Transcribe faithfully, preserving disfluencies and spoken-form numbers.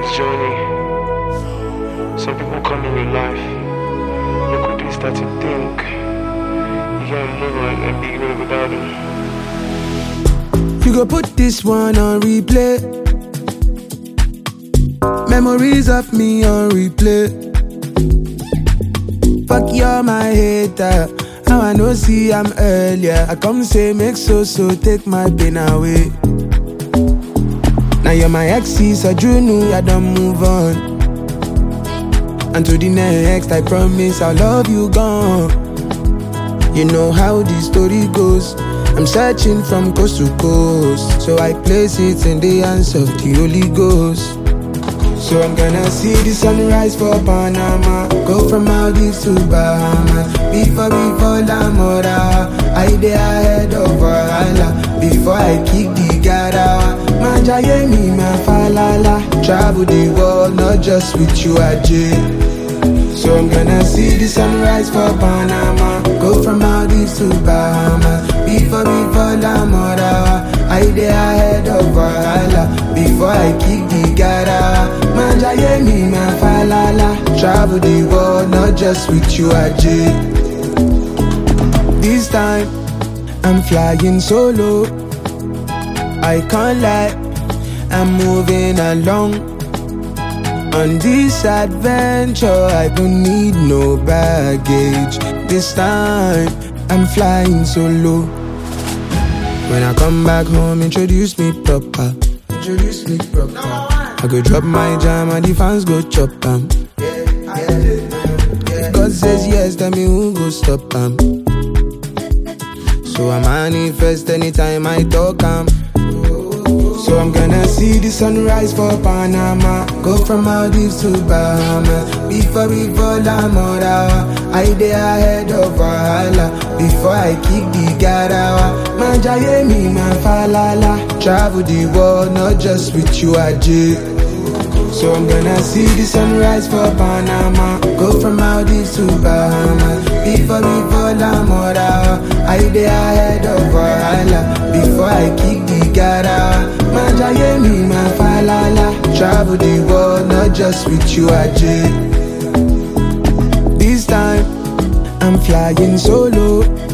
man's journey. Some people come in your life, look what they start to think. You gotta move on and be good without them. You go put this one on replay. Memories of me on replay. Fuck you're my hater. Now I know see I'm earlier. I come say make so so take my pain away. Now you're my exes, so you know I don't move on. And to the next, I promise I'll love you gone. You know how the story goes. I'm searching from coast to coast, so I place it in the hands of the Holy Ghost. So I'm gonna see the sunrise for Panama, go from Maldives to Bahamas. Before we fall Amora, I dey ahead of Valhalla. Before I kick the garawa, Majaye mi ma falala. Travel the world, not just with you, Ajay. So I'm gonna see the sunrise for Panama, go from Maldives to Bahamas. Before we fall Amora, I dey ahead of Valhalla. Before I kick the garawa, Majaye mi ma falala. Travel the world, not just with you, Ajay. This time, I'm flying solo. I can't lie, I'm moving along. On this adventure, I don't need no baggage. This time, I'm flying solo. When I come back home, introduce me proper. Introduce me proper. I go drop my jam and the fans go chop am. God says yes, tell me who go stop am. So I manifest anytime I talk am. So I'm gonna see the sunrise for Panama, go from Maldives to Bahamas. Before we fall Amora, I dey ahead of Valhalla. Before I kick the garawa, Majaye mi ma falala. Travel the world, not just with you, Ajay. So I'm gonna see the sunrise for Panama, go from Maldives to Bahamas. Before we fall Amora, I dey ahead of Valhalla. Before I kick the garawa, Majaye mi ma falala. Travel the world, not just with you, Ajay. This time, I'm flying solo.